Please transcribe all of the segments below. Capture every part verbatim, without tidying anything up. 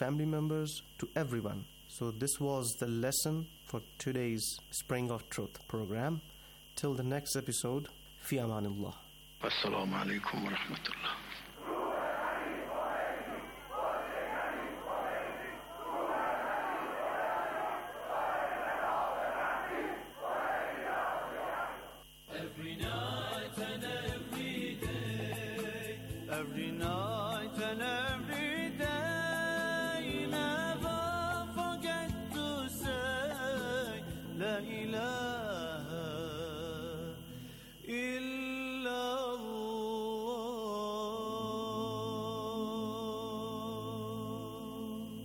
family members, to everyone. So this was the lesson for today's Spring of Truth program. Till the next episode, fi amanillah. Assalamu alaikum wa rahmatullah. Every night and every day, Every night and every day, never forget to say La ilaha illallah.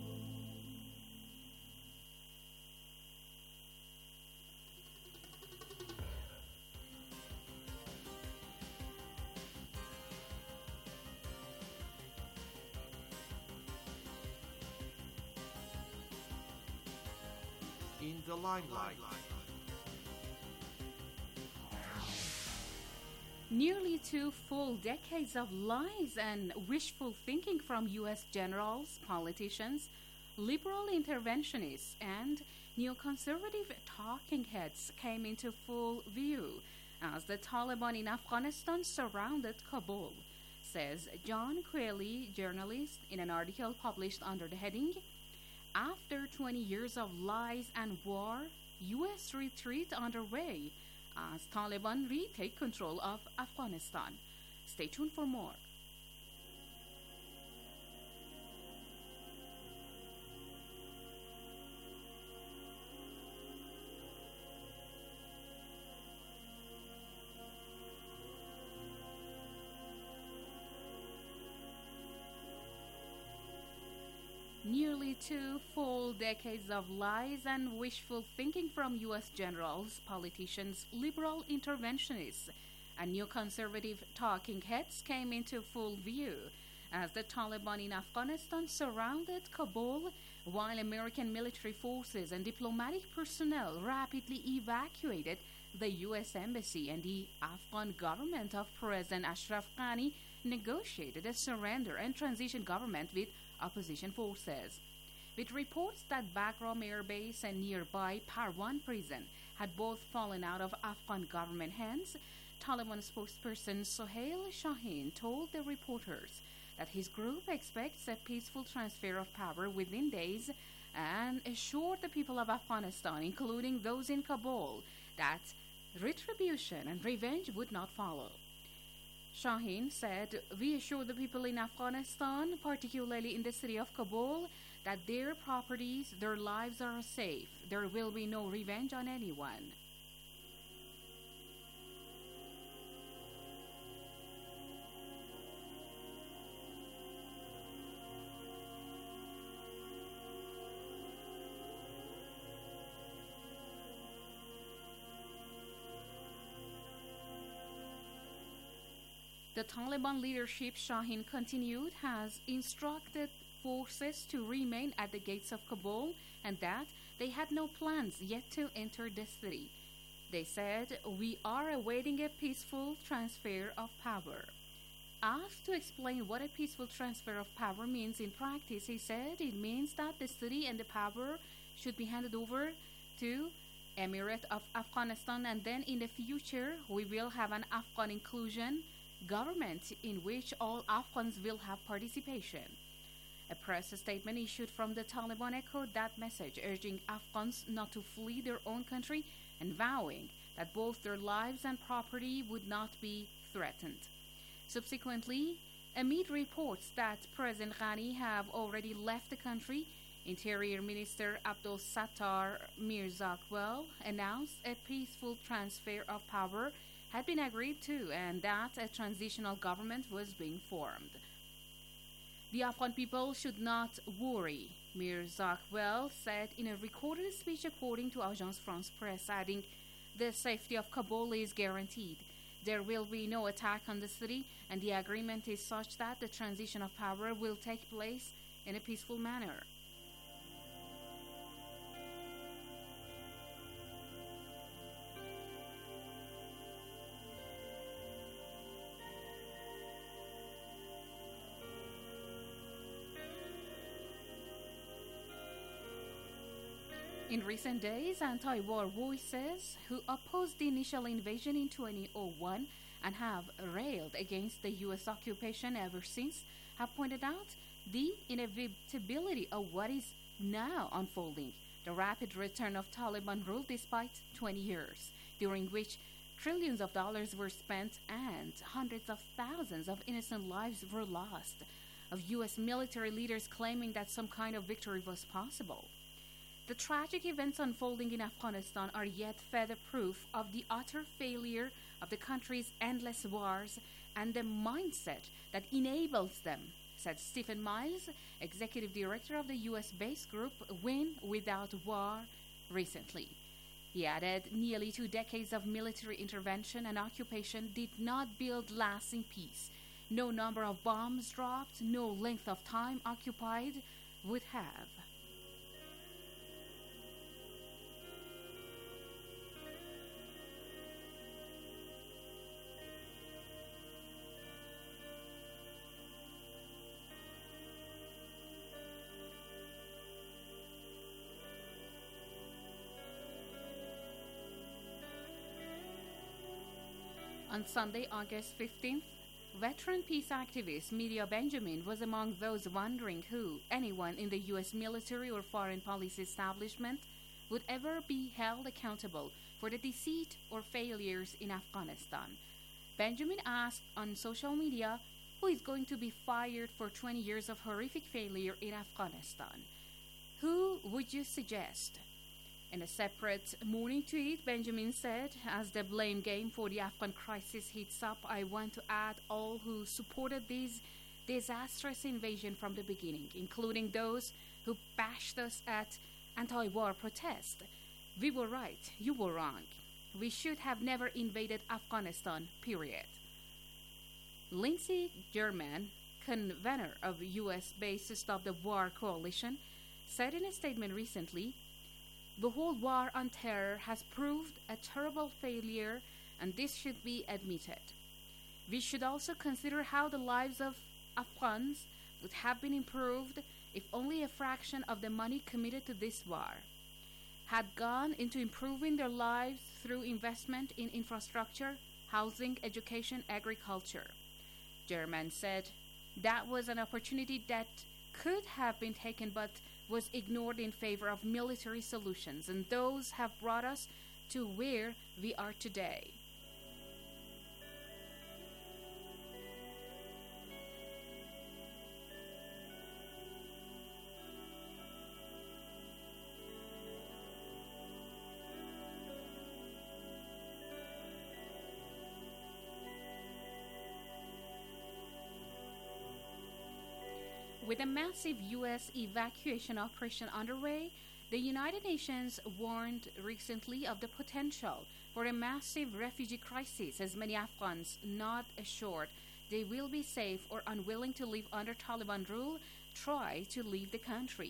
In the limelight. Nearly two full decades of lies and wishful thinking from U S generals, politicians, liberal interventionists, and neoconservative talking heads came into full view as the Taliban in Afghanistan surrounded Kabul, says John Quayle, journalist, in an article published under the heading, After twenty years of lies and war, U S retreat underway as Taliban retake control of Afghanistan. Stay tuned for more. Nearly two full decades of lies and wishful thinking from U S generals, politicians, liberal interventionists, and neoconservative talking heads came into full view as the Taliban in Afghanistan surrounded Kabul while American military forces and diplomatic personnel rapidly evacuated the U S embassy, and the Afghan government of President Ashraf Ghani negotiated a surrender and transition government with opposition forces. With reports that Bagram Air Base and nearby Parwan prison had both fallen out of Afghan government hands, Taliban spokesperson Sohail Shaheen told the reporters that his group expects a peaceful transfer of power within days and assured the people of Afghanistan, including those in Kabul, that retribution and revenge would not follow. Shaheen said, "We assure the people in Afghanistan, particularly in the city of Kabul, that their properties, their lives are safe. There will be no revenge on anyone." The Taliban leadership, Shaheen continued, has instructed forces to remain at the gates of Kabul and that they had no plans yet to enter the city. They said, "We are awaiting a peaceful transfer of power." Asked to explain what a peaceful transfer of power means in practice, he said it means that the city and the power should be handed over to Emirate of Afghanistan, and then in the future we will have an Afghan inclusion government in which all Afghans will have participation. A press statement issued from the Taliban echoed that message, urging Afghans not to flee their own country and vowing that both their lives and property would not be threatened. Subsequently, amid reports that President Ghani have already left the country, Interior Minister Abdul Sattar Mirzaquel announced a peaceful transfer of power had been agreed to and that a transitional government was being formed. The Afghan people should not worry, Mirzaquel said in a recorded speech according to Agence France Presse, adding, "The safety of Kabul is guaranteed. There will be no attack on the city, and the agreement is such that the transition of power will take place in a peaceful manner." In recent days, anti-war voices who opposed the initial invasion in two thousand one and have railed against the U S occupation ever since have pointed out the inevitability of what is now unfolding, the rapid return of Taliban rule despite twenty years, during which trillions of dollars were spent and hundreds of thousands of innocent lives were lost, of U S military leaders claiming that some kind of victory was possible. The tragic events unfolding in Afghanistan are yet further proof of the utter failure of the country's endless wars and the mindset that enables them, said Stephen Miles, executive director of the U S-based group Win Without War, recently. He added, nearly two decades of military intervention and occupation did not build lasting peace. No number of bombs dropped, no length of time occupied would have. On Sunday, August fifteenth, veteran peace activist Media Benjamin was among those wondering who, anyone in the U S military or foreign policy establishment, would ever be held accountable for the deceit or failures in Afghanistan. Benjamin asked on social media, who is going to be fired for twenty years of horrific failure in Afghanistan? Who would you suggest? In a separate morning tweet, Benjamin said, as the blame game for the Afghan crisis heats up, I want to add all who supported this disastrous invasion from the beginning, including those who bashed us at anti-war protest. We were right, you were wrong. We should have never invaded Afghanistan, period. Lindsey Graham, convener of U S-based Stop the War coalition, said in a statement recently, the whole war on terror has proved a terrible failure, and this should be admitted. We should also consider how the lives of Afghans would have been improved if only a fraction of the money committed to this war had gone into improving their lives through investment in infrastructure, housing, education, agriculture. German said that was an opportunity that could have been taken but was ignored in favor of military solutions, and those have brought us to where we are today. With a massive U S evacuation operation underway, the United Nations warned recently of the potential for a massive refugee crisis as many Afghans not assured they will be safe or unwilling to live under Taliban rule try to leave the country.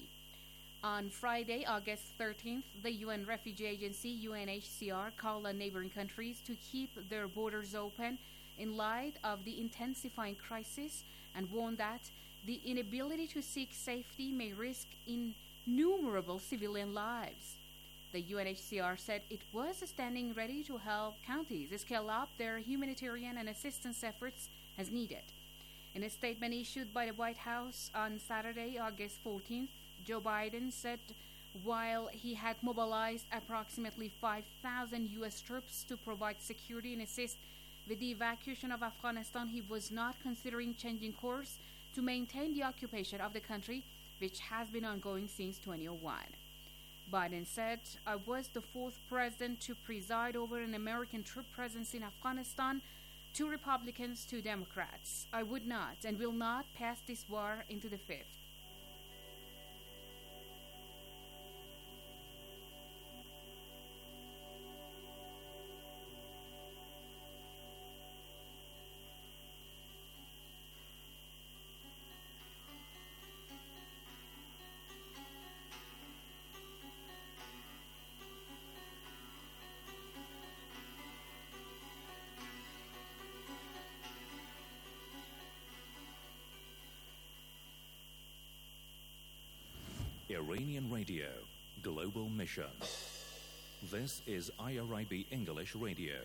On Friday, August thirteenth, the U N Refugee Agency, U N H C R, called on neighboring countries to keep their borders open in light of the intensifying crisis and warned that the inability to seek safety may risk innumerable civilian lives. The U N H C R said it was standing ready to help counties scale up their humanitarian and assistance efforts as needed. In a statement issued by the White House on Saturday, August fourteenth, Joe Biden said while he had mobilized approximately five thousand U S troops to provide security and assist with the evacuation of Afghanistan, he was not considering changing course to maintain the occupation of the country, which has been ongoing since two thousand one. Biden said, I was the fourth president to preside over an American troop presence in Afghanistan, two Republicans, two Democrats. I would not and will not pass this war into the fifth. Iranian Radio, Global Mission. This is I R I B English Radio.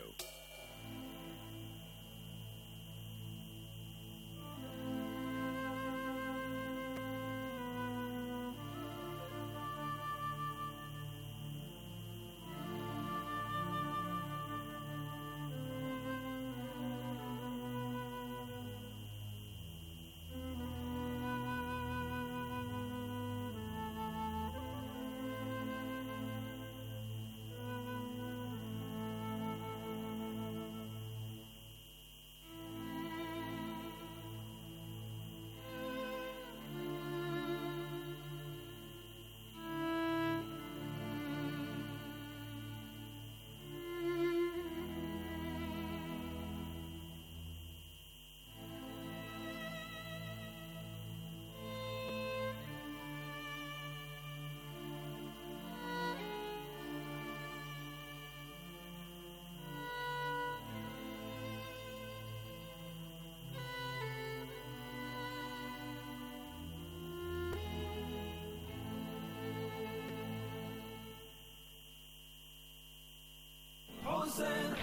حسين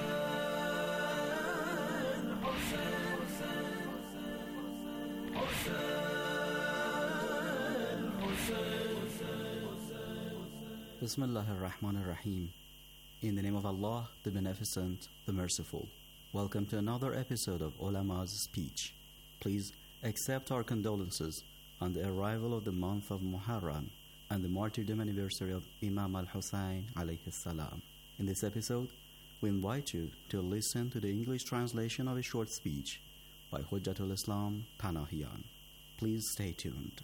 حسين حسين حسين Bismillah ar-Rahman ar-Rahim. In the name of Allah, the Beneficent, the Merciful. Welcome to another episode of Ulama's Speech. Please accept our condolences on the arrival of the month of Muharram and the martyrdom anniversary of Imam al-Husayn alayhi salam. In this episode, we invite you to listen to the English translation of a short speech by Hujjatul Islam Panahiyan. Please stay tuned.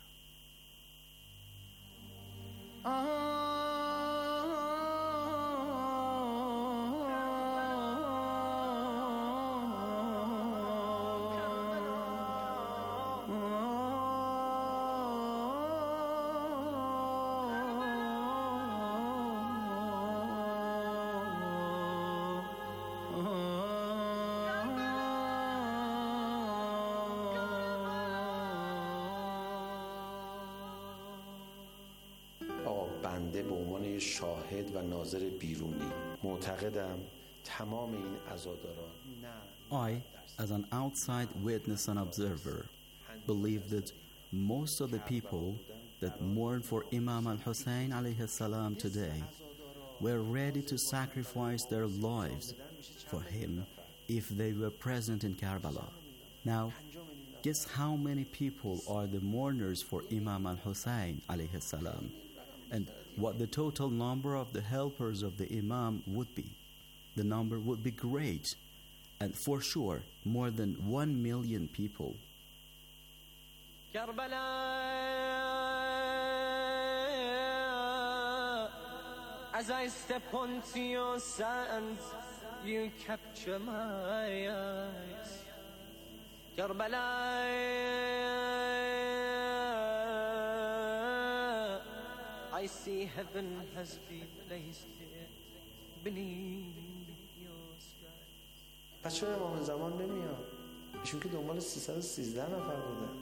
بنده به عنوان شاهد و ناظر بیرونی معتقدم تمام این عزاداران I, as an outside witness and observer, believe that most of the people that mourn for Imam al-Husayn alayhi salam today were ready to sacrifice their lives for him if they were present in Karbala. Now, guess how many people are the mourners for Imam al-Husayn alayhi salam, and what the total number of the helpers of the Imam would be. The number would be great, and for sure, more than one million people. Karbala, as I step onto your sand, you capture my eyes. Karbala, I see heaven has been placed here beneath your sky. پس چرا امام زمان نمیاد؟ ایشون که دنبال سیصد و سیزده نفر بودن.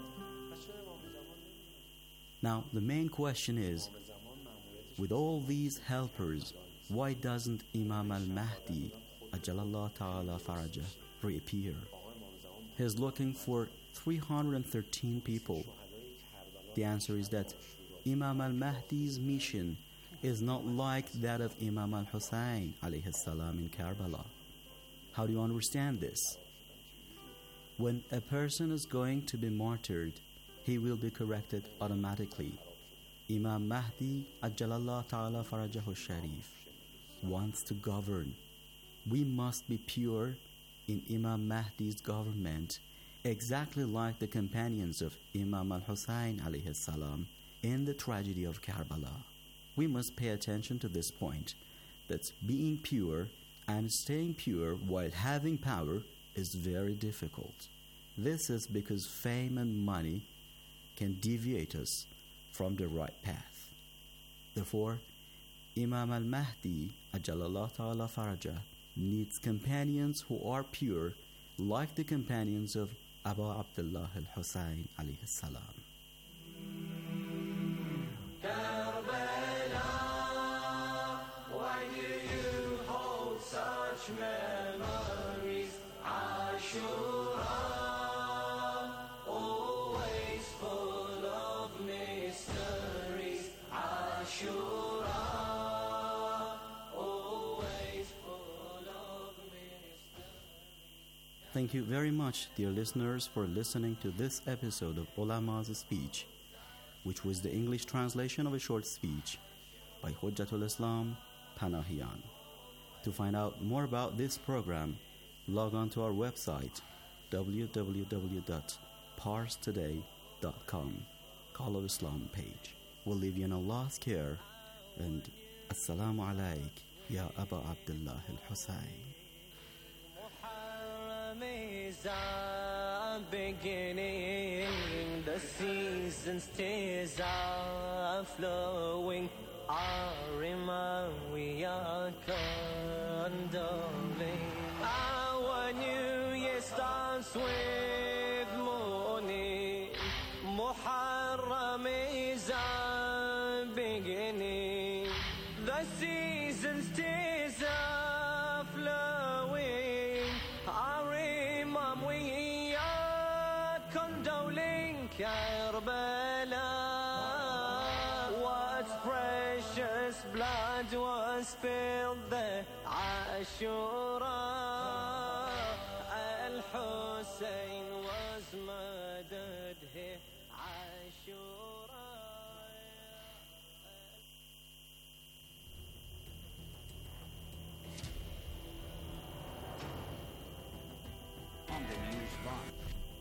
Now, the main question is, with all these helpers, why doesn't Imam al-Mahdi, Ajalallah Ta'ala Farajah, reappear? He's looking for three hundred thirteen people. The answer is that Imam al-Mahdi's mission is not like that of Imam al-Husayn alayhi salam in Karbala. How do you understand this? When a person is going to be martyred, he will be corrected automatically. Imam Mahdi Ajalallah Ta'ala Farajahu Sharif wants to govern. We must be pure in Imam Mahdi's government, exactly like the companions of Imam al-Husayn alayhi salam in the tragedy of Karbala. We must pay attention to this point, that being pure and staying pure while having power is very difficult. This is because fame and money can deviate us from the right path. Therefore, Imam al-Mahdi, Ajalallah Ta'ala Farajah, needs companions who are pure, like the companions of Abu Abdullah al-Husayn alayhi salam. Karbala. Thank you very much, dear listeners, for listening to this episode of Ulama's Speech, which was the English translation of a short speech by Hujjatul Islam Panahian. To find out more about this program, log on to our website w w w dot pars today dot com, Call of Islam page. We'll leave you in Allah's care, and Assalamu alayk ya Aba Abdullah al-Husayn. Is our beginning, the season's tears are flowing. Our Imam, we are condoling. Our new year starts with morning. Muharram is our beginning. The season's tears are flowing. Our Imam, we are condoling. Karbala, what precious blood was spilled there. Ashura, Al-Hussein was murdered here. Ashura. On the news box.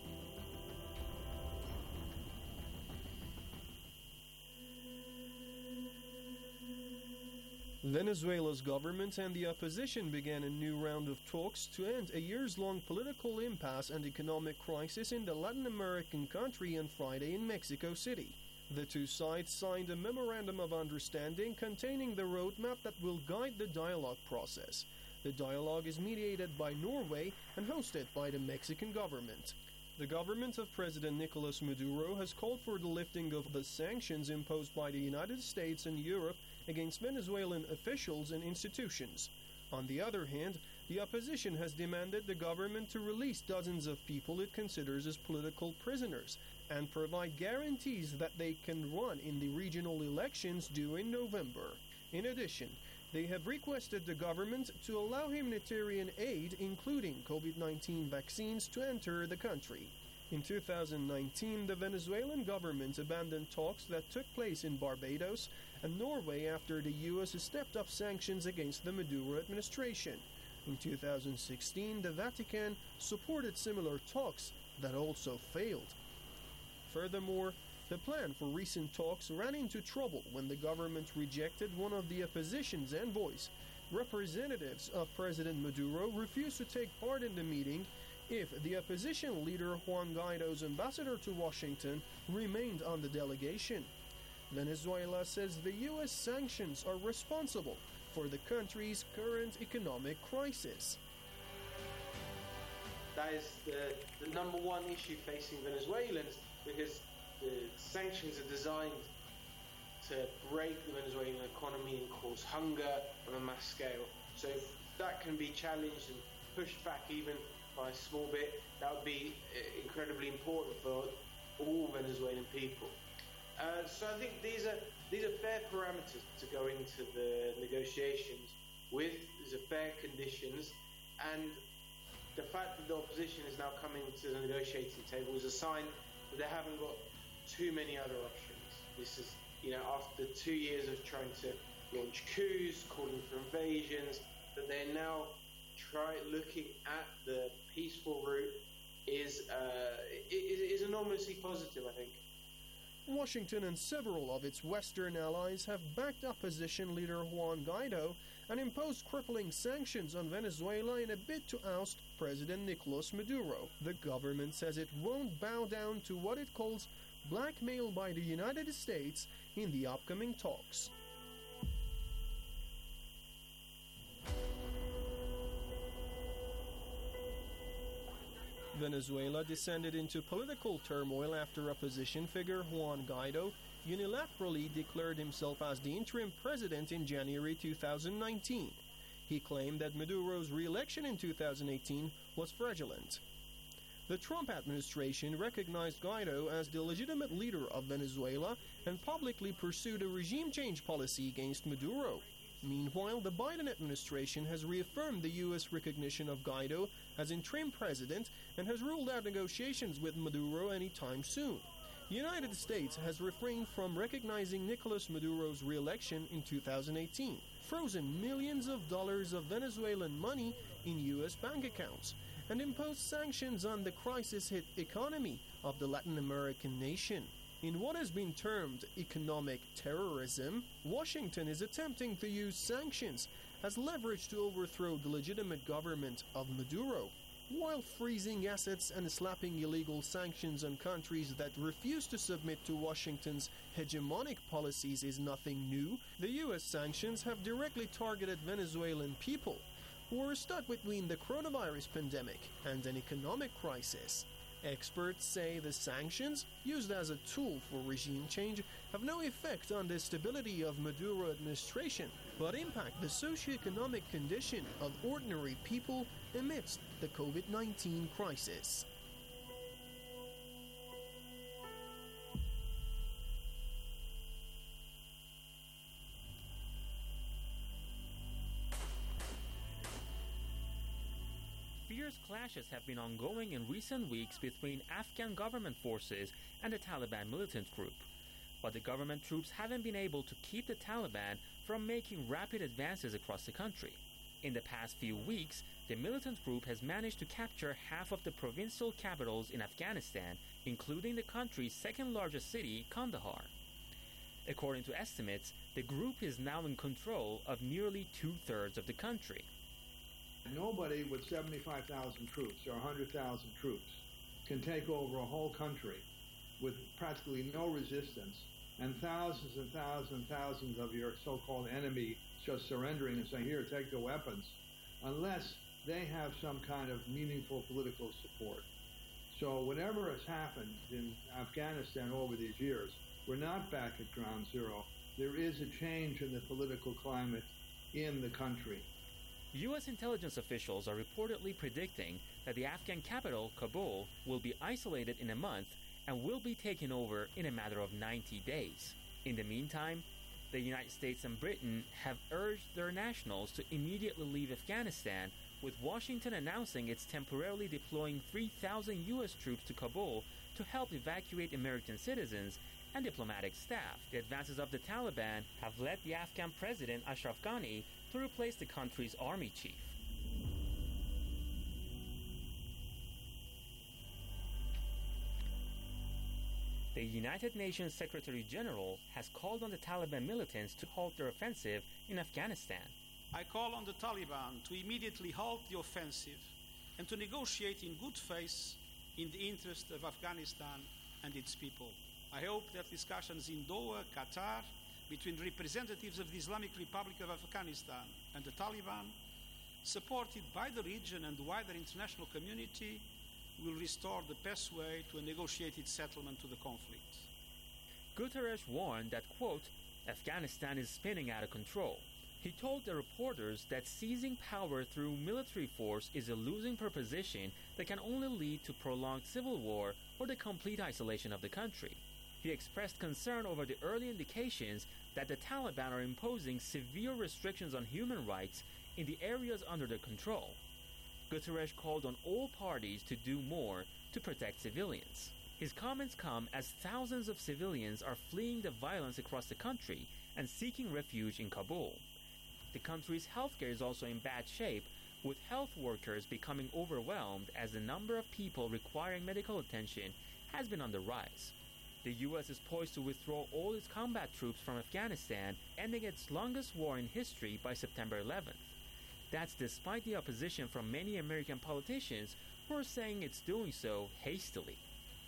Venezuela's government and the opposition began a new round of talks to end a years-long political impasse and economic crisis in the Latin American country on Friday in Mexico City. The two sides signed a memorandum of understanding containing the roadmap that will guide the dialogue process. The dialogue is mediated by Norway and hosted by the Mexican government. The government of President Nicolas Maduro has called for the lifting of the sanctions imposed by the United States and Europe against Venezuelan officials and institutions. On the other hand, the opposition has demanded the government to release dozens of people it considers as political prisoners and provide guarantees that they can run in the regional elections due in November. In addition, they have requested the government to allow humanitarian aid, including COVID nineteen vaccines, to enter the country. In two thousand nineteen, the Venezuelan government abandoned talks that took place in Barbados and Norway after the U S stepped up sanctions against the Maduro administration. In two thousand sixteen, the Vatican supported similar talks that also failed. Furthermore, the plan for recent talks ran into trouble when the government rejected one of the opposition's envoys. Representatives of President Maduro refused to take part in the meeting if the opposition leader Juan Guaido's ambassador to Washington remained on the delegation. Venezuela says the U S sanctions are responsible for the country's current economic crisis. That is the, the number one issue facing Venezuelans, because the sanctions are designed to break the Venezuelan economy and cause hunger on a mass scale. So if that can be challenged and pushed back even by a small bit, that would be incredibly important for all Venezuelan people. Uh, so I think these are these are fair parameters to go into the negotiations with. These are fair conditions, and the fact that the opposition is now coming to the negotiating table is a sign that they haven't got too many other options. This is, you know, after two years of trying to launch coups, calling for invasions, that they're now try looking at the peaceful route is uh, is, is enormously positive, I think. Washington and several of its Western allies have backed opposition leader Juan Guaido and imposed crippling sanctions on Venezuela in a bid to oust President Nicolas Maduro. The government says it won't bow down to what it calls blackmail by the United States in the upcoming talks. Venezuela descended into political turmoil after opposition figure Juan Guaido unilaterally declared himself as the interim president in January two thousand nineteen. He claimed that Maduro's re-election in two thousand eighteen was fraudulent. The Trump administration recognized Guaido as the legitimate leader of Venezuela and publicly pursued a regime change policy against Maduro. Meanwhile, the Biden administration has reaffirmed the U S recognition of Guaido as interim president and has ruled out negotiations with Maduro anytime soon. The United States has refrained from recognizing Nicolas Maduro's re-election in two thousand eighteen, frozen millions of dollars of Venezuelan money in U S bank accounts, and imposed sanctions on the crisis-hit economy of the Latin American nation. In what has been termed economic terrorism, Washington is attempting to use sanctions as leverage to overthrow the legitimate government of Maduro. While freezing assets and slapping illegal sanctions on countries that refuse to submit to Washington's hegemonic policies is nothing new, the U S sanctions have directly targeted Venezuelan people who are stuck between the coronavirus pandemic and an economic crisis. Experts say the sanctions, used as a tool for regime change, have no effect on the stability of Maduro administration, but impact the socioeconomic condition of ordinary people amidst the COVID nineteen crisis. Fierce clashes have been ongoing in recent weeks between Afghan government forces and the Taliban militant group, but the government troops haven't been able to keep the Taliban from making rapid advances across the country. In the past few weeks, the militant group has managed to capture half of the provincial capitals in Afghanistan, including the country's second largest city, Kandahar. According to estimates, the group is now in control of nearly two-thirds of the country. Nobody with seventy-five thousand troops or one hundred thousand troops can take over a whole country with practically no resistance and thousands and thousands and thousands of your so-called enemy just surrendering and saying, here, take the weapons, unless they have some kind of meaningful political support. So whatever has happened in Afghanistan over these years, we're not back at ground zero. There is a change in the political climate in the country. U S intelligence officials are reportedly predicting that the Afghan capital, Kabul, will be isolated in a month and will be taken over in a matter of ninety days. In the meantime, the United States and Britain have urged their nationals to immediately leave Afghanistan, with Washington announcing it's temporarily deploying three thousand U S troops to Kabul to help evacuate American citizens and diplomatic staff. The advances of the Taliban have led the Afghan president Ashraf Ghani to replace the country's army chief. The United Nations Secretary General has called on the Taliban militants to halt their offensive in Afghanistan. I call on the Taliban to immediately halt the offensive and to negotiate in good faith in the interest of Afghanistan and its people. I hope that discussions in Doha, Qatar, between representatives of the Islamic Republic of Afghanistan and the Taliban, supported by the region and the wider international community, will restore the best way to a negotiated settlement to the conflict. Guterres warned that, quote, Afghanistan is spinning out of control. He told the reporters that seizing power through military force is a losing proposition that can only lead to prolonged civil war or the complete isolation of the country. He expressed concern over the early indications that the Taliban are imposing severe restrictions on human rights in the areas under their control. Guterres called on all parties to do more to protect civilians. His comments come as thousands of civilians are fleeing the violence across the country and seeking refuge in Kabul. The country's healthcare is also in bad shape, with health workers becoming overwhelmed as the number of people requiring medical attention has been on the rise. The U S is poised to withdraw all its combat troops from Afghanistan, ending its longest war in history by September eleventh. That's despite the opposition from many American politicians who are saying it's doing so hastily.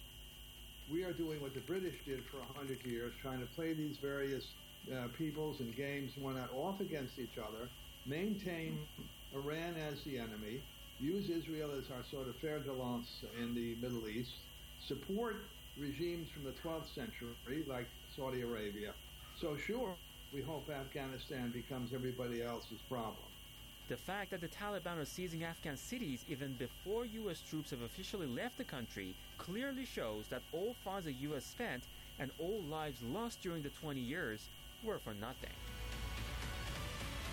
We are doing what the British did for a hundred years, trying to play these various uh, peoples and games one out off against each other, maintain Iran as the enemy, use Israel as our sort of fer de lance in the Middle East, support regimes from the twelfth century like Saudi Arabia. So sure, we hope Afghanistan becomes everybody else's problem. The fact that the Taliban are seizing Afghan cities even before U S troops have officially left the country clearly shows that all funds the U S spent and all lives lost during the twenty years were for nothing.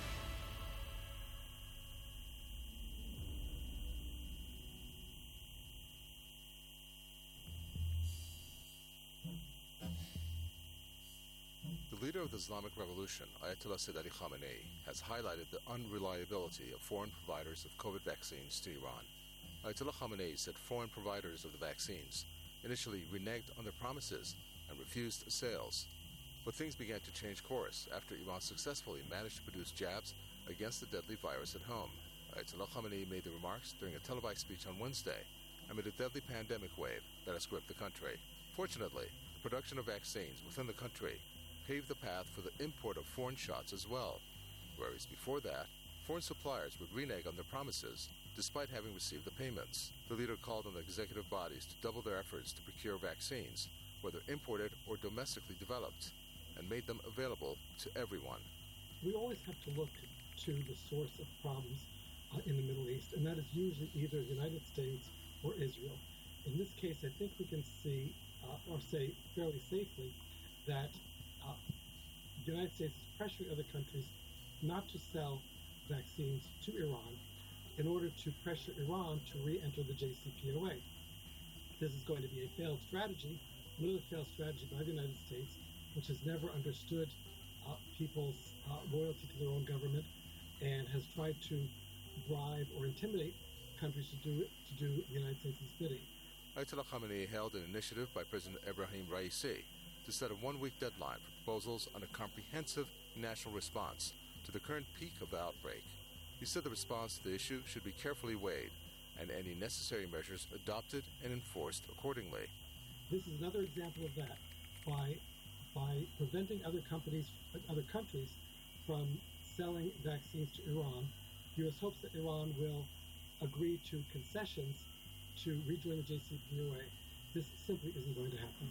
leader of the Islamic Revolution, Ayatollah Sayyid Ali Khamenei, has highlighted the unreliability of foreign providers of COVID vaccines to Iran. Ayatollah Khamenei said foreign providers of the vaccines initially reneged on their promises and refused sales. But things began to change course after Iran successfully managed to produce jabs against the deadly virus at home. Ayatollah Khamenei made the remarks during a televised speech on Wednesday amid a deadly pandemic wave that has gripped the country. Fortunately, the production of vaccines within the country paved the path for the import of foreign shots as well, whereas before that, foreign suppliers would renege on their promises despite having received the payments. The leader called on the executive bodies to double their efforts to procure vaccines, whether imported or domestically developed, and made them available to everyone. We always have to look to the source of problems uh, in the Middle East, and that is usually either the United States or Israel. In this case, I think we can see, uh, or say fairly safely, that uh, the United States is pressuring other countries not to sell vaccines to Iran in order to pressure Iran to re-enter the J C P O A. This is going to be a failed strategy, another failed strategy by the United States, which has never understood uh, people's uh, loyalty to their own government and has tried to bribe or intimidate countries to do to do the United States' bidding. Ayatollah Khamenei held an initiative by President Ebrahim Raisi to set a one-week deadline for proposals on a comprehensive national response to the current peak of the outbreak. He said the response to the issue should be carefully weighed and any necessary measures adopted and enforced accordingly. This is another example of that. By by preventing other companies, other countries from selling vaccines to Iran, the U S hopes that Iran will agree to concessions to rejoin the J C P O A. This simply isn't going to happen.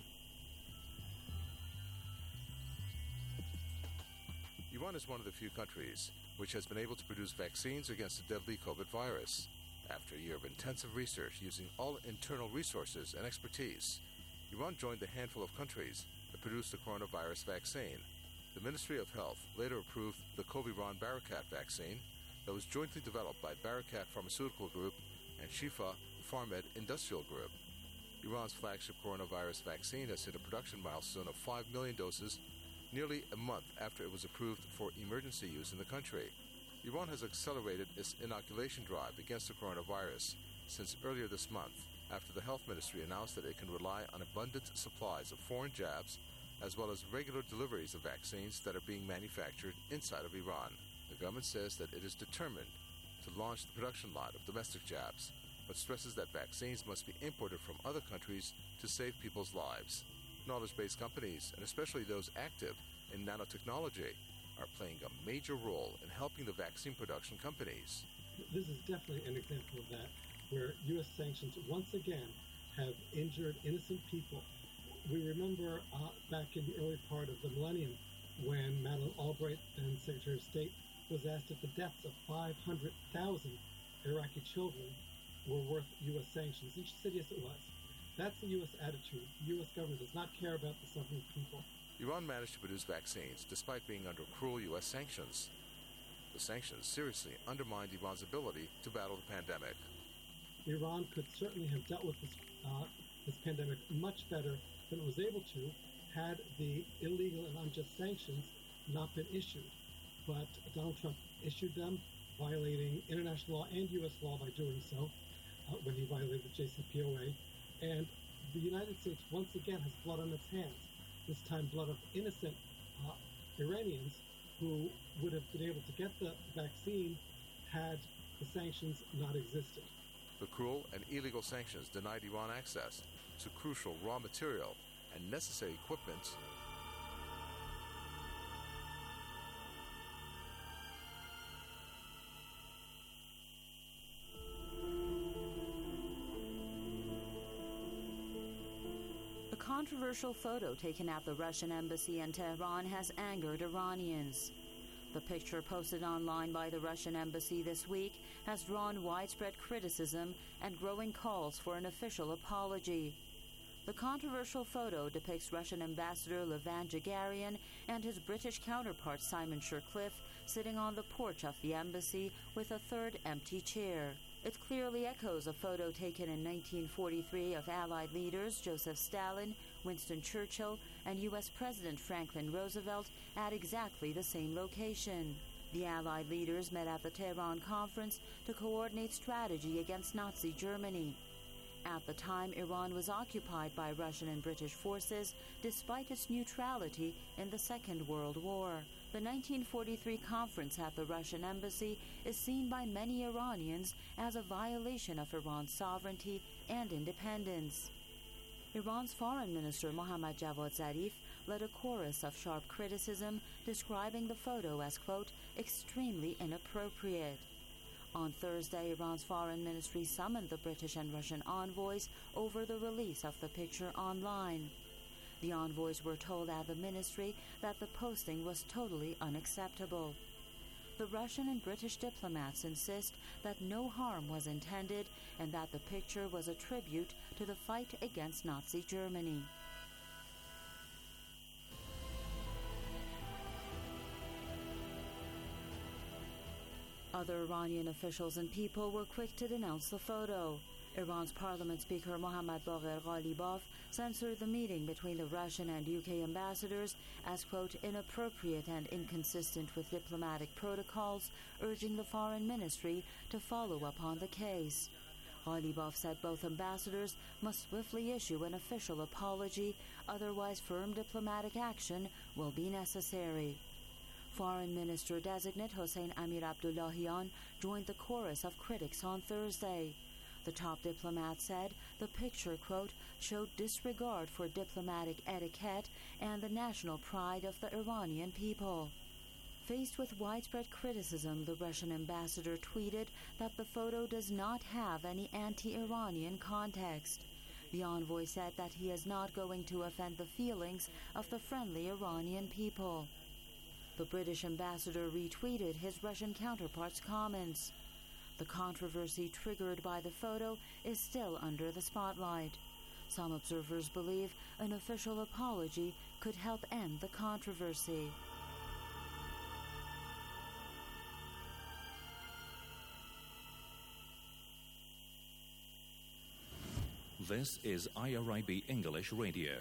Iran is one of the few countries which has been able to produce vaccines against the deadly COVID virus. After a year of intensive research using all internal resources and expertise, Iran joined the handful of countries that produced the coronavirus vaccine. The Ministry of Health later approved the Coviran Barakat vaccine that was jointly developed by Barakat Pharmaceutical Group and Shifa Pharmed Industrial Group. Iran's flagship coronavirus vaccine has hit a production milestone of five million doses nearly a month after it was approved for emergency use in the country. Iran has accelerated its inoculation drive against the coronavirus since earlier this month, after the health ministry announced that it can rely on abundant supplies of foreign jabs as well as regular deliveries of vaccines that are being manufactured inside of Iran. The government says that it is determined to launch the production line of domestic jabs, but stresses that vaccines must be imported from other countries to save people's lives. Knowledge-based companies, and especially those active in nanotechnology, are playing a major role in helping the vaccine production companies. This is definitely an example of that, where U S sanctions once again have injured innocent people. We remember uh, back in the early part of the millennium when Madeleine Albright, then Secretary of State, was asked if the deaths of five hundred thousand Iraqi children were worth U S sanctions. And she said yes, it was. That's the U S attitude. The U S government does not care about the suffering of people. Iran managed to produce vaccines despite being under cruel U S sanctions. The sanctions seriously undermined Iran's ability to battle the pandemic. Iran could certainly have dealt with this, uh, this pandemic much better than it was able to had the illegal and unjust sanctions not been issued. But Donald Trump issued them, violating international law and U S law by doing so, uh, when he violated the J C P O A. And the United States once again has blood on its hands, this time blood of innocent uh, Iranians who would have been able to get the vaccine had the sanctions not existed. The cruel and illegal sanctions denied Iran access to crucial raw material and necessary equipment. A controversial photo taken at the Russian embassy in Tehran has angered Iranians. The picture posted online by the Russian embassy this week has drawn widespread criticism and growing calls for an official apology. The controversial photo depicts Russian Ambassador Levan Jagarian and his British counterpart Simon Shercliffe sitting on the porch of the embassy with a third empty chair. It clearly echoes a photo taken in nineteen forty-three of Allied leaders Joseph Stalin, Winston Churchill and U S President Franklin Roosevelt at exactly the same location. The Allied leaders met at the Tehran conference to coordinate strategy against Nazi Germany. At the time, Iran was occupied by Russian and British forces, despite its neutrality in the Second World War. The nineteen forty-three conference at the Russian embassy is seen by many Iranians as a violation of Iran's sovereignty and independence. Iran's Foreign Minister Mohammad Javad Zarif led a chorus of sharp criticism, describing the photo as, quote, extremely inappropriate. On Thursday, Iran's foreign ministry summoned the British and Russian envoys over the release of the picture online. The envoys were told at the ministry that the posting was totally unacceptable. The Russian and British diplomats insist that no harm was intended and that the picture was a tribute to the fight against Nazi Germany. Other Iranian officials and people were quick to denounce the photo. Iran's Parliament Speaker Mohammad Bagher Ghalibaf censored the meeting between the Russian and U K ambassadors as, quote, inappropriate and inconsistent with diplomatic protocols, urging the foreign ministry to follow up on the case. Ghalibaf said both ambassadors must swiftly issue an official apology, otherwise firm diplomatic action will be necessary. Foreign Minister-designate Hossein Amir Abdullahian joined the chorus of critics on Thursday. The top diplomat said the picture, quote, showed disregard for diplomatic etiquette and the national pride of the Iranian people. Faced with widespread criticism, the Russian ambassador tweeted that the photo does not have any anti-Iranian context. The envoy said that he is not going to offend the feelings of the friendly Iranian people. The British ambassador retweeted his Russian counterpart's comments. The controversy triggered by the photo is still under the spotlight. Some observers believe an official apology could help end the controversy. This is I R I B English Radio.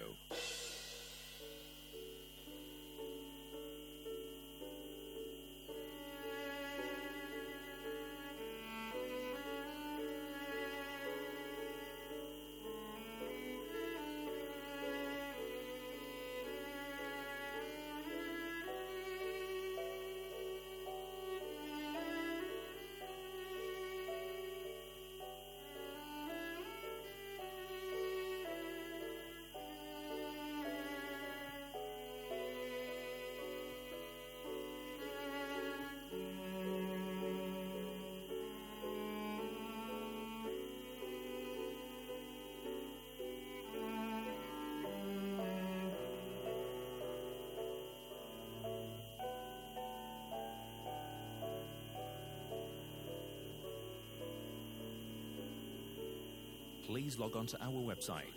Please log on to our website,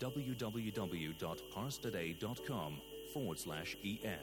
www.parstoday.com forward slash en.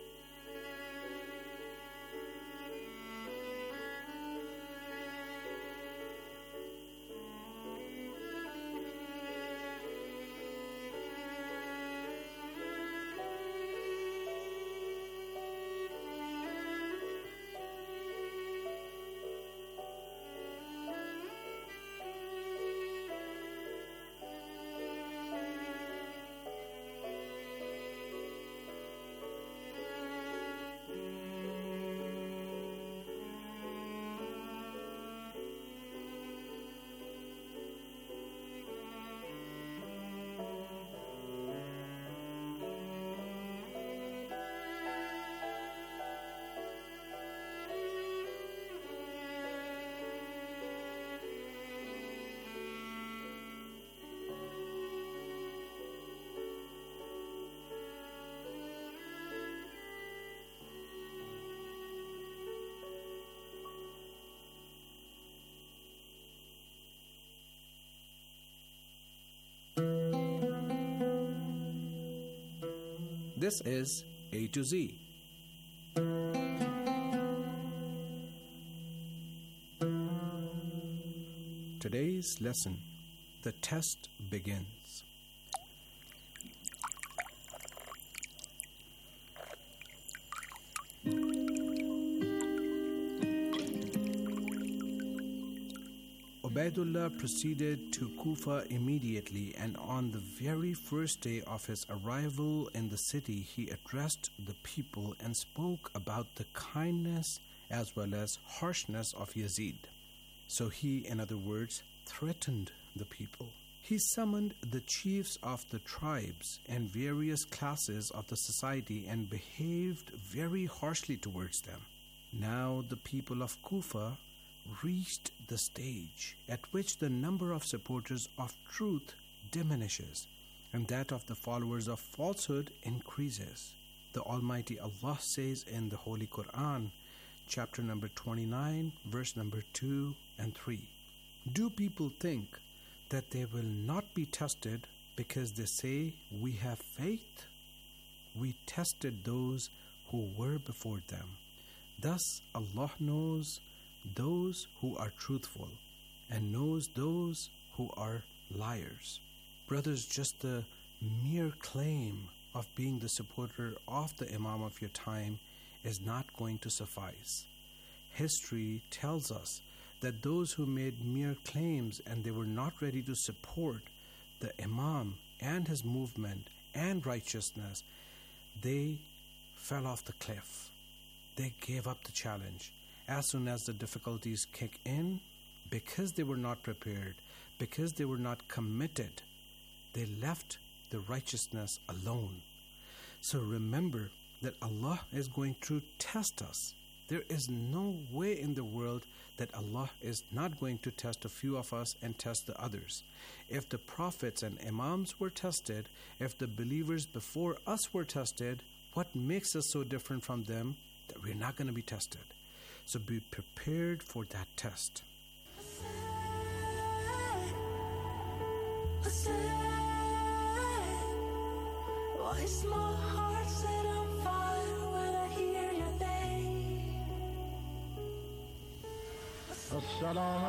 This is A to Z. Today's lesson, the test begins. Ubaidullah proceeded to Kufa immediately, and on the very first day of his arrival in the city, he addressed the people and spoke about the kindness as well as harshness of Yazid. So he, in other words, threatened the people. He summoned the chiefs of the tribes and various classes of the society and behaved very harshly towards them. Now the people of Kufa reached the stage at which the number of supporters of truth diminishes and that of the followers of falsehood increases. The Almighty Allah says in the Holy Quran, chapter number twenty-nine, verse number two and three, "Do people think that they will not be tested because they say, 'We have faith'? We tested those who were before them. Thus Allah knows those who are truthful and knows those who are liars." Brothers, just the mere claim of being the supporter of the Imam of your time is not going to suffice. History tells us that those who made mere claims and they were not ready to support the Imam and his movement and righteousness, they fell off the cliff. They gave up the challenge. As soon as the difficulties kick in, because they were not prepared, because they were not committed, they left the righteousness alone. So remember that Allah is going to test us. There is no way in the world that Allah is not going to test a few of us and test the others. If the prophets and imams were tested, if the believers before us were tested, what makes us so different from them that we're not going to be tested? So be prepared for that test. Why is my heart set on fire when I hear your name? السلام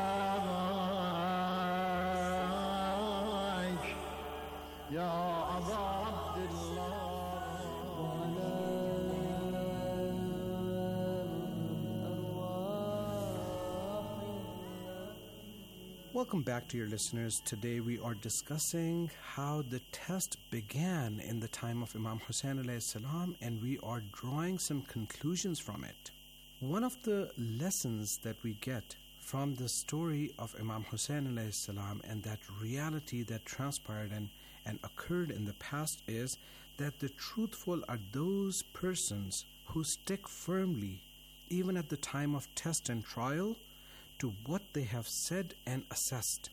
عليك يا أبا عبد الله. Welcome back to your listeners. Today we are discussing how the test began in the time of Imam Hussein alayhi salam, and we are drawing some conclusions from it. One of the lessons that we get from the story of Imam Hussein alayhi salam and that reality that transpired and, and occurred in the past is that the truthful are those persons who stick firmly, even at the time of test and trial, to what they have said and assessed.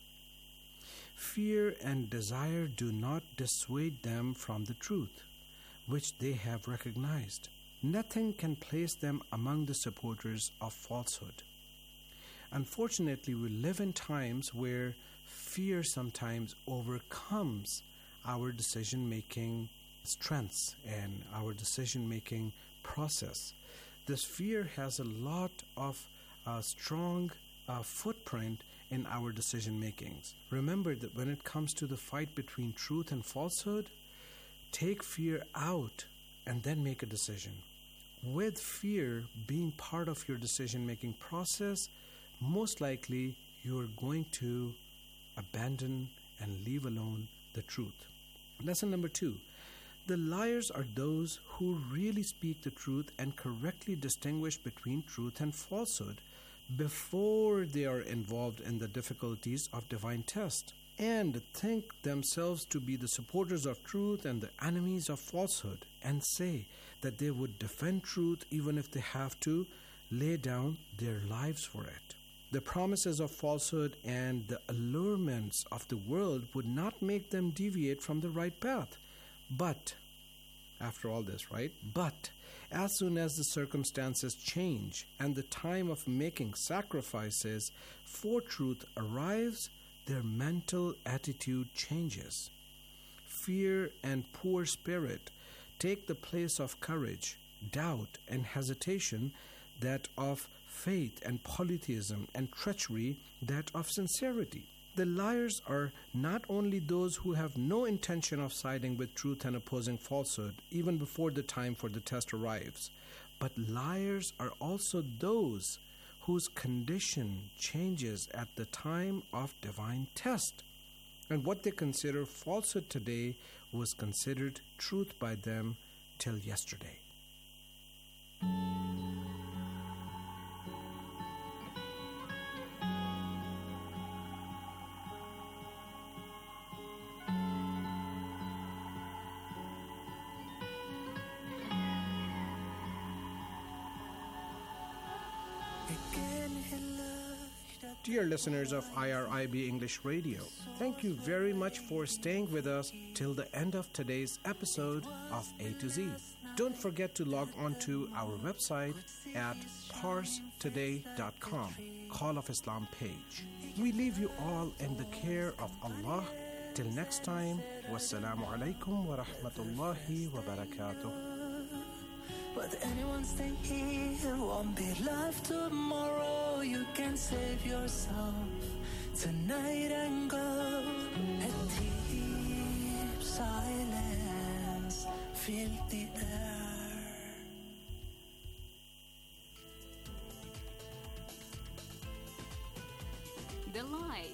Fear and desire do not dissuade them from the truth, which they have recognized. Nothing can place them among the supporters of falsehood. Unfortunately, we live in times where fear sometimes overcomes our decision-making strengths and our decision-making process. This fear has a lot of uh, strong uh, footprint in our decision makings. Remember that when it comes to the fight between truth and falsehood, take fear out and then make a decision. With fear being part of your decision making process, most likely you are going to abandon and leave alone the truth. Lesson number two. The liars are those who really speak the truth and correctly distinguish between truth and falsehood before they are involved in the difficulties of divine test, and think themselves to be the supporters of truth and the enemies of falsehood, and say that they would defend truth even if they have to lay down their lives for it. The promises of falsehood and the allurements of the world would not make them deviate from the right path. But, after all this, right? But, as soon as the circumstances change and the time of making sacrifices for truth arrives, their mental attitude changes. Fear and poor spirit take the place of courage, doubt, and hesitation, that of faith and polytheism, and treachery, that of sincerity. The liars are not only those who have no intention of siding with truth and opposing falsehood even before the time for the test arrives, but liars are also those whose condition changes at the time of divine test. And what they consider falsehood today was considered truth by them till yesterday. Dear listeners of I R I B English Radio, thank you very much for staying with us till the end of today's episode of A to Z. Don't forget to log on to our website at pars today dot com, Call of Islam page. We leave you all in the care of Allah. Till next time, wassalamu alaikum wa rahmatullahi wa barakatuh. But anyone staying here won't be alive tomorrow. You can save yourself tonight and go. A deep silence filled the air. The light.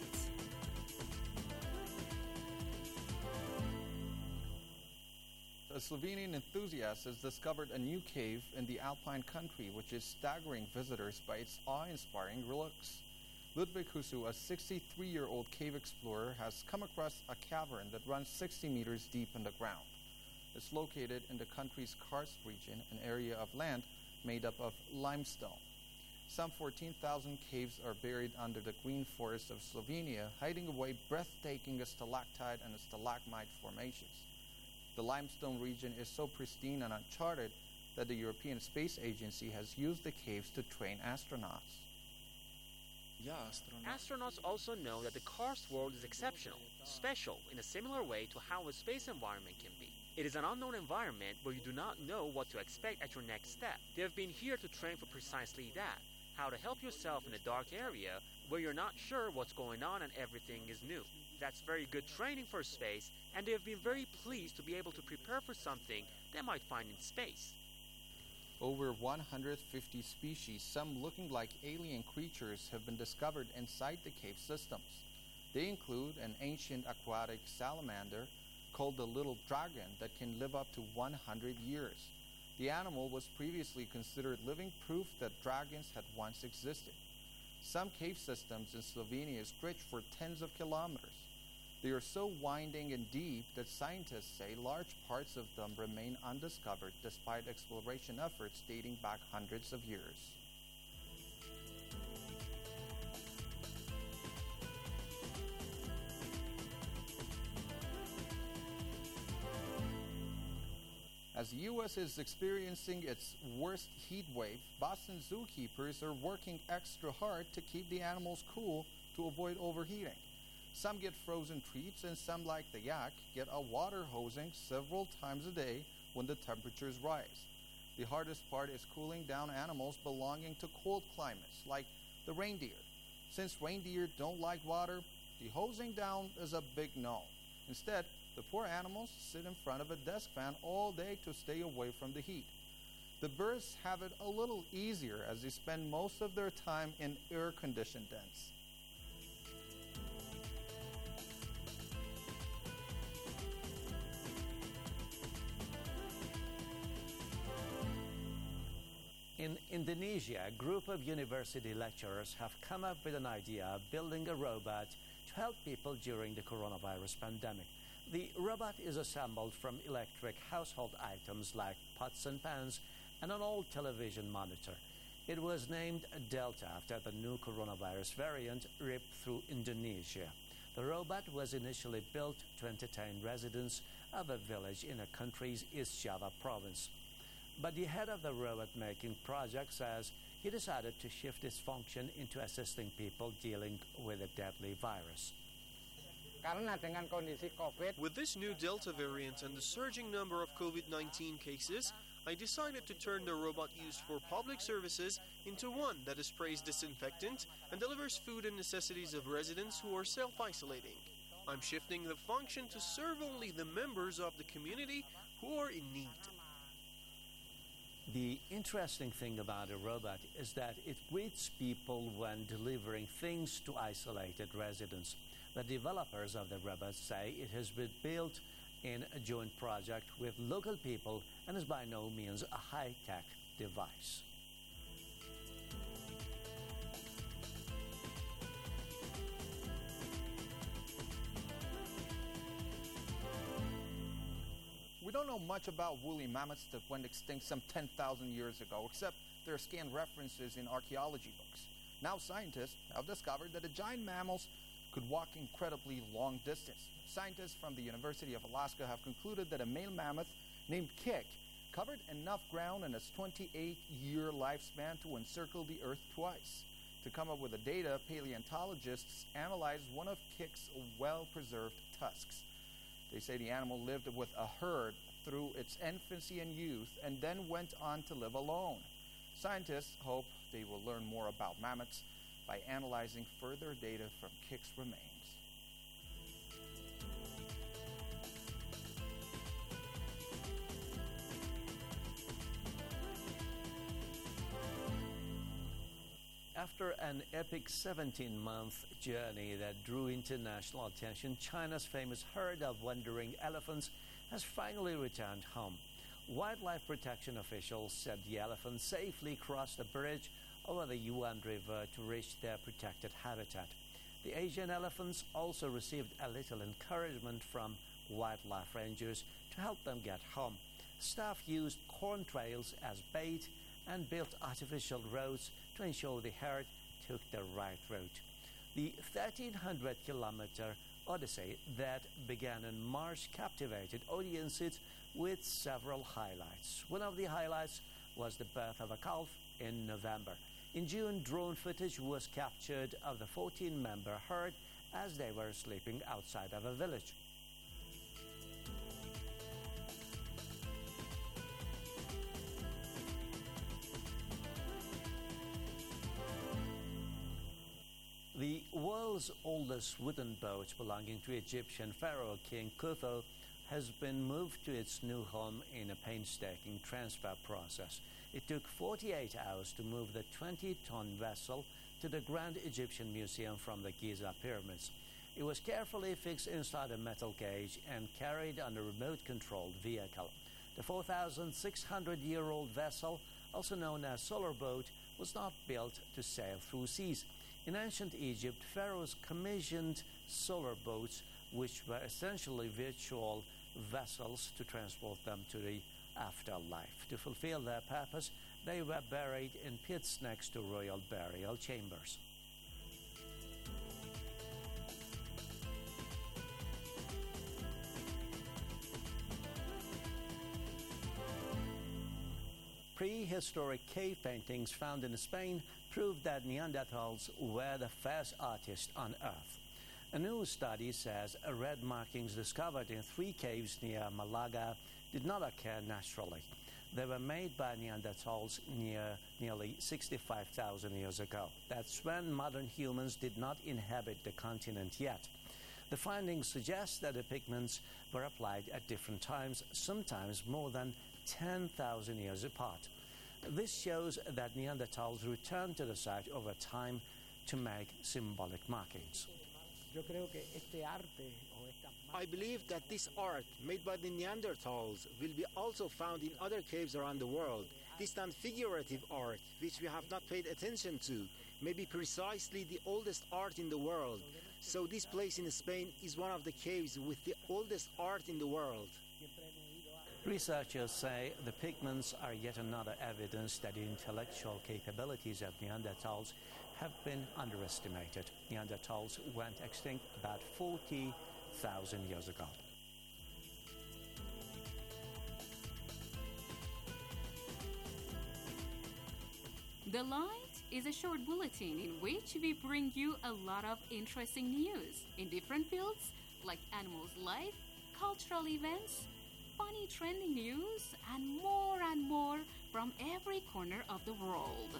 A Slovenian enthusiast has discovered a new cave in the Alpine country which is staggering visitors by its awe-inspiring looks. Ludwig Husu, a sixty-three-year-old cave explorer, has come across a cavern that runs sixty meters deep in the ground. It's located in the country's karst region, an area of land made up of limestone. Some fourteen thousand caves are buried under the green forest of Slovenia, hiding away breathtaking stalactite and stalagmite formations. The limestone region is so pristine and uncharted that the European Space Agency has used the caves to train astronauts. Astronauts also know that the karst world is exceptional, special in a similar way to how a space environment can be. It is an unknown environment where you do not know what to expect at your next step. They have been here to train for precisely that, how to help yourself in a dark area where you're not sure what's going on and everything is new. That's very good training for space, and they have been very pleased to be able to prepare for something they might find in space. Over one hundred fifty species, some looking like alien creatures, have been discovered inside the cave systems. They include an ancient aquatic salamander called the little dragon that can live up to one hundred years. The animal was previously considered living proof that dragons had once existed. Some cave systems in Slovenia stretch for tens of kilometers. They are so winding and deep that scientists say large parts of them remain undiscovered despite exploration efforts dating back hundreds of years. As the U S is experiencing its worst heat wave, Boston zookeepers are working extra hard to keep the animals cool to avoid overheating. Some get frozen treats, and some, like the yak, get a water hosing several times a day when the temperatures rise. The hardest part is cooling down animals belonging to cold climates, like the reindeer. Since reindeer don't like water, the hosing down is a big no. Instead, the poor animals sit in front of a desk fan all day to stay away from the heat. The birds have it a little easier as they spend most of their time in air-conditioned dens. In Indonesia, a group of university lecturers have come up with an idea of building a robot to help people during the coronavirus pandemic. The robot is assembled from electric household items like pots and pans and an old television monitor. It was named Delta after the new coronavirus variant ripped through Indonesia. The robot was initially built to entertain residents of a village in the country's East Java province. But the head of the robot-making project says he decided to shift its function into assisting people dealing with a deadly virus. With this new Delta variant and the surging number of COVID nineteen cases, I decided to turn the robot used for public services into one that sprays disinfectant and delivers food and necessities of residents who are self-isolating. I'm shifting the function to serve only the members of the community who are in need. The interesting thing about a robot is that it greets people when delivering things to isolated residents. The developers of the robot say it has been built in a joint project with local people and is by no means a high-tech device. We don't know much about woolly mammoths that went extinct some ten thousand years ago, except their scant references in archaeology books. Now scientists have discovered that the giant mammals could walk incredibly long distance. Scientists from the University of Alaska have concluded that a male mammoth named Kik covered enough ground in its twenty-eight year lifespan to encircle the Earth twice. To come up with the data, paleontologists analyzed one of Kik's well-preserved tusks. They say the animal lived with a herd through its infancy and youth and then went on to live alone. Scientists hope they will learn more about mammoths by analyzing further data from Kik's remains. After an epic seventeen-month journey that drew international attention, China's famous herd of wandering elephants has finally returned home. Wildlife protection officials said the elephants safely crossed the bridge over the Yuan River to reach their protected habitat. The Asian elephants also received a little encouragement from wildlife rangers to help them get home. Staff used corn trails as bait and built artificial roads to ensure the herd took the right route. The thirteen hundred kilometer odyssey that began in March captivated audiences with several highlights. One of the highlights was the birth of a calf in November. In June, drone footage was captured of the fourteen member herd as they were sleeping outside of a village. The world's oldest wooden boat belonging to Egyptian pharaoh King Khufu has been moved to its new home in a painstaking transfer process. It took forty-eight hours to move the twenty-ton vessel to the Grand Egyptian Museum from the Giza pyramids. It was carefully fixed inside a metal cage and carried on a remote-controlled vehicle. The four thousand six hundred year old vessel, also known as solar boat, was not built to sail through seas. In ancient Egypt, pharaohs commissioned solar boats, which were essentially virtual vessels to transport them to the afterlife. To fulfill their purpose, they were buried in pits next to royal burial chambers. Prehistoric cave paintings found in Spain proved that Neanderthals were the first artists on Earth. A new study says red markings discovered in three caves near Malaga did not occur naturally. They were made by Neanderthals near nearly sixty-five thousand years ago. That's when modern humans did not inhabit the continent yet. The findings suggest that the pigments were applied at different times, sometimes more than ten thousand years apart. This shows that Neanderthals returned to the site over time to make symbolic markings. I believe that this art made by the Neanderthals will be also found in other caves around the world. This non-figurative art, which we have not paid attention to, may be precisely the oldest art in the world. So this place in Spain is one of the caves with the oldest art in the world. Researchers say the pigments are yet another evidence that the intellectual capabilities of Neanderthals have been underestimated. Neanderthals went extinct about forty thousand years ago. The Light is a short bulletin in which we bring you a lot of interesting news in different fields like animals' life, cultural events, funny trending news, and more and more from every corner of the world.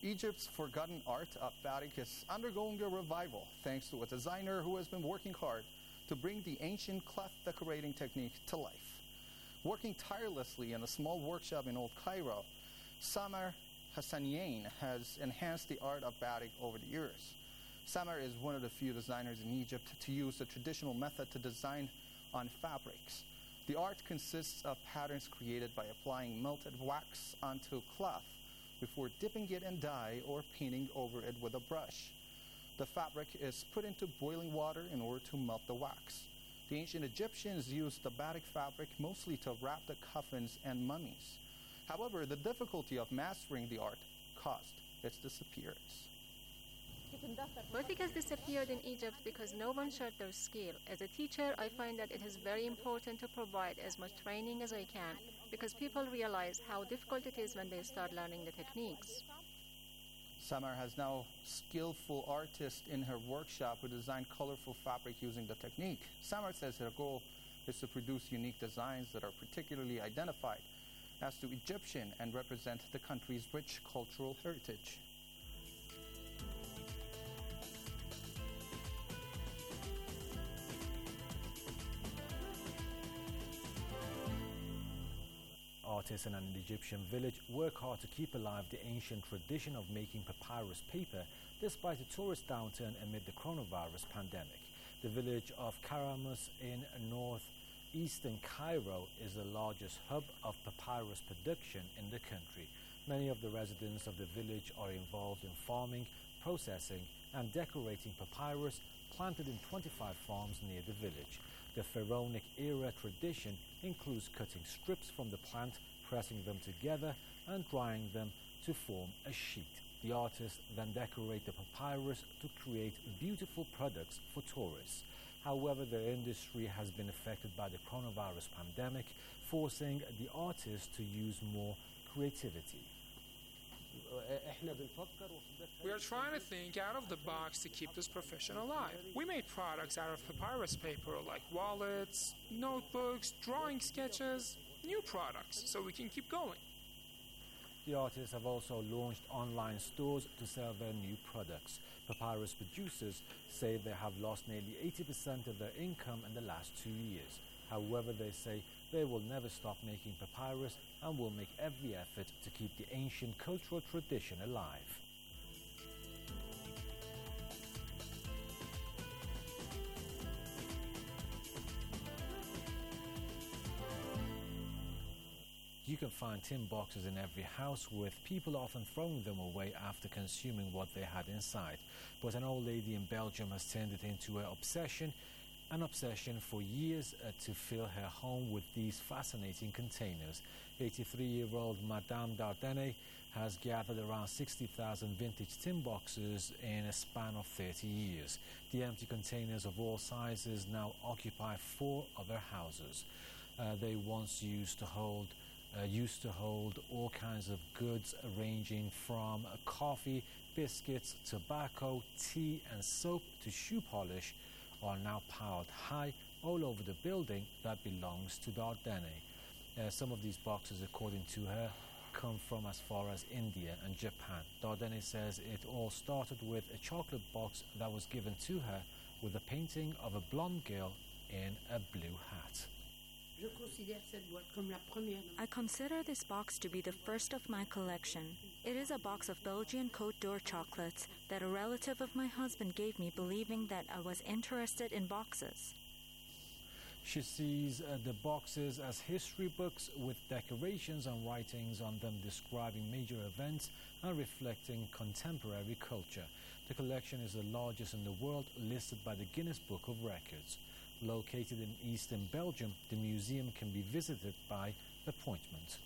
Egypt's forgotten art of batik is undergoing a revival thanks to a designer who has been working hard to bring the ancient cloth decorating technique to life. Working tirelessly in a small workshop in Old Cairo, Samar Hassanian has enhanced the art of batik over the years. Samar is one of the few designers in Egypt to use the traditional method to design on fabrics. The art consists of patterns created by applying melted wax onto cloth before dipping it in dye or painting over it with a brush. The fabric is put into boiling water in order to melt the wax. The ancient Egyptians used the batik fabric mostly to wrap the coffins and mummies. However, the difficulty of mastering the art caused its disappearance. Batik has disappeared in Egypt because no one shared their skill. As a teacher, I find that it is very important to provide as much training as I can because people realize how difficult it is when they start learning the techniques. Samar has now skillful artists in her workshop who design colorful fabric using the technique. Samar says her goal is to produce unique designs that are particularly identified as to Egyptian and represent the country's rich cultural heritage. Artists in an Egyptian village work hard to keep alive the ancient tradition of making papyrus paper despite a tourist downturn amid the coronavirus pandemic. The village of Karamus in northeastern Cairo is the largest hub of papyrus production in the country. Many of the residents of the village are involved in farming, processing, and decorating papyrus planted in twenty-five farms near the village. The Pharaonic era tradition includes cutting strips from the plant, pressing them together, and drying them to form a sheet. The artists then decorate the papyrus to create beautiful products for tourists. However, the industry has been affected by the coronavirus pandemic, forcing the artists to use more creativity. We are trying to think out of the box to keep this profession alive. We made products out of papyrus paper like wallets, notebooks, drawing sketches, new products, so we can keep going. The artists have also launched online stores to sell their new products. Papyrus producers say they have lost nearly eighty percent of their income in the last two years. However, they say they will never stop making papyrus and will make every effort to keep the ancient cultural tradition alive. You can find tin boxes in every house, with people often throwing them away after consuming what they had inside. But an old lady in Belgium has turned it into an obsession, an obsession for years uh, to fill her home with these fascinating containers. eighty-three-year-old Madame Dardenne has gathered around sixty thousand vintage tin boxes in a span of thirty years. The empty containers of all sizes now occupy four of her houses. Uh, they once used to hold Uh, used to hold all kinds of goods ranging from uh, coffee, biscuits, tobacco, tea and soap to shoe polish are now piled high all over the building that belongs to Dardenne. Uh, some of these boxes, according to her, come from as far as India and Japan. Dardenne says it all started with a chocolate box that was given to her with a painting of a blonde girl in a blue hat. I consider this box to be the first of my collection. It is a box of Belgian Côte d'Or chocolates that a relative of my husband gave me, believing that I was interested in boxes. She sees uh, the boxes as history books with decorations and writings on them describing major events and reflecting contemporary culture. The collection is the largest in the world, listed by the Guinness Book of Records. Located in eastern Belgium, the museum can be visited by appointment.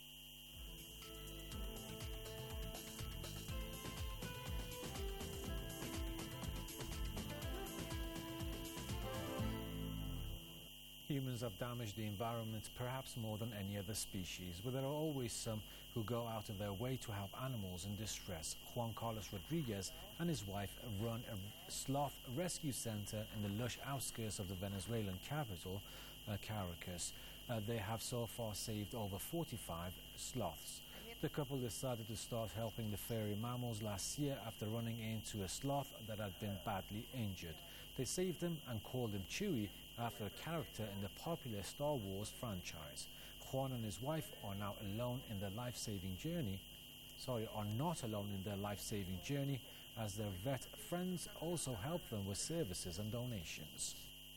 Humans have damaged the environment perhaps more than any other species, but there are always some who go out of their way to help animals in distress. Juan Carlos Rodriguez and his wife run a sloth rescue center in the lush outskirts of the Venezuelan capital, uh, Caracas. Uh, they have so far saved over forty-five sloths. The couple decided to start helping the furry mammals last year after running into a sloth that had been badly injured. They saved him and called him Chewie after a character in the popular Star Wars franchise. Juan and his wife are now alone in their life-saving journey. Sorry, are not alone in their life-saving journey, as their vet friends also help them with services and donations.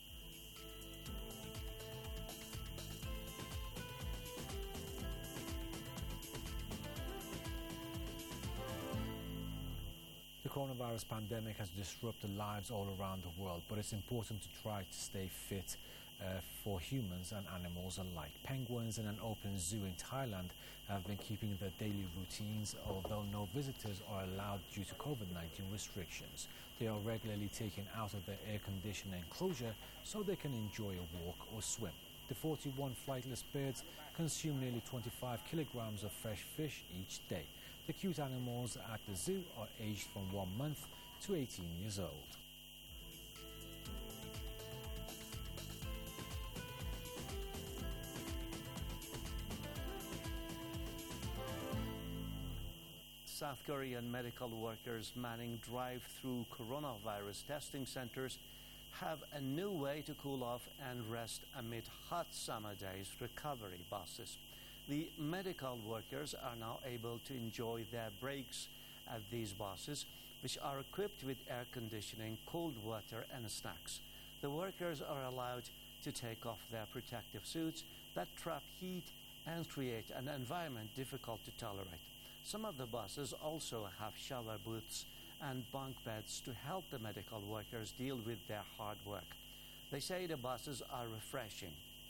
The coronavirus pandemic has disrupted lives all around the world, but it's important to try to stay fit uh, for humans and animals alike. Penguins in an open zoo in Thailand have been keeping their daily routines, although no visitors are allowed due to COVID nineteen restrictions. They are regularly taken out of their air-conditioned enclosure so they can enjoy a walk or swim. The forty-one flightless birds consume nearly twenty-five kilograms of fresh fish each day. The cute animals at the zoo are aged from one month to eighteen years old. South Korean medical workers manning drive-through coronavirus testing centers have a new way to cool off and rest amid hot summer days: recovery buses. The medical workers are now able to enjoy their breaks at these buses, which are equipped with air conditioning, cold water and snacks. The workers are allowed to take off their protective suits that trap heat and create an environment difficult to tolerate. Some of the buses also have shower booths and bunk beds to help the medical workers deal with their hard work. They say the buses are refreshing.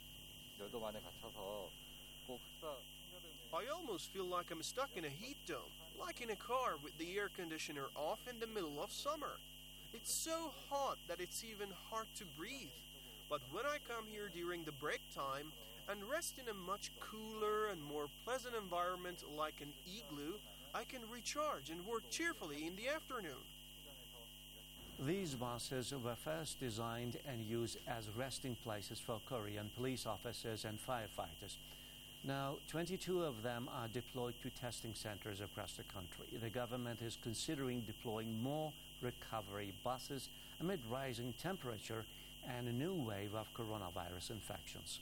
I almost feel like I'm stuck in a heat dome, like in a car with the air conditioner off in the middle of summer. It's so hot that it's even hard to breathe. But when I come here during the break time and rest in a much cooler and more pleasant environment like an igloo, I can recharge and work cheerfully in the afternoon. These buses were first designed and used as resting places for Korean police officers and firefighters. Now, twenty-two of them are deployed to testing centers across the country. The government is considering deploying more recovery buses amid rising temperature and a new wave of coronavirus infections.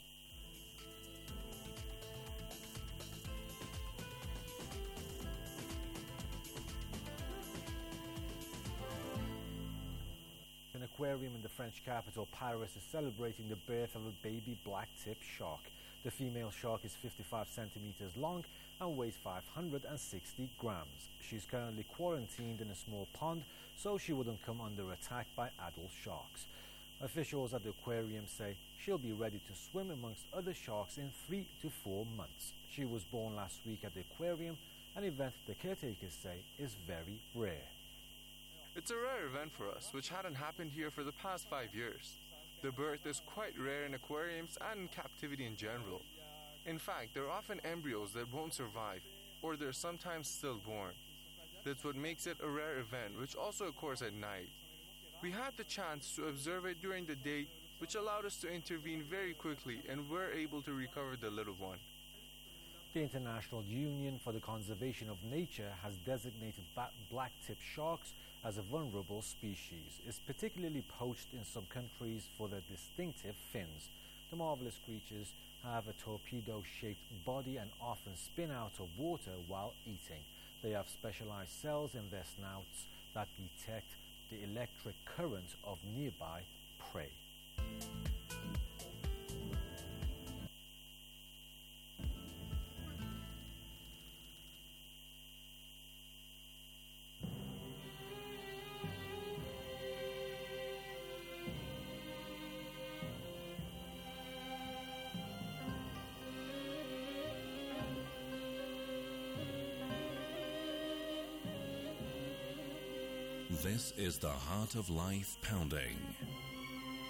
An aquarium in the French capital, Paris, is celebrating the birth of a baby black-tip shark. The female shark is fifty-five centimeters long and weighs five hundred sixty grams. She's currently quarantined in a small pond so she wouldn't come under attack by adult sharks. Officials at the aquarium say she'll be ready to swim amongst other sharks in three to four months. She was born last week at the aquarium, an event the caretakers say is very rare. It's a rare event for us, which hadn't happened here for the past five years. The birth is quite rare in aquariums and in captivity in general. In fact, there are often embryos that won't survive, or they're sometimes stillborn. That's what makes it a rare event, which also occurs at night. We had the chance to observe it during the day, which allowed us to intervene very quickly and were able to recover the little one. The International Union for the Conservation of Nature has designated black-tip sharks as a vulnerable species. It's particularly poached in some countries for their distinctive fins. The marvelous creatures have a torpedo-shaped body and often spin out of water while eating. They have specialized cells in their snouts that detect the electric current of nearby prey. This is the Heart of Life Pounding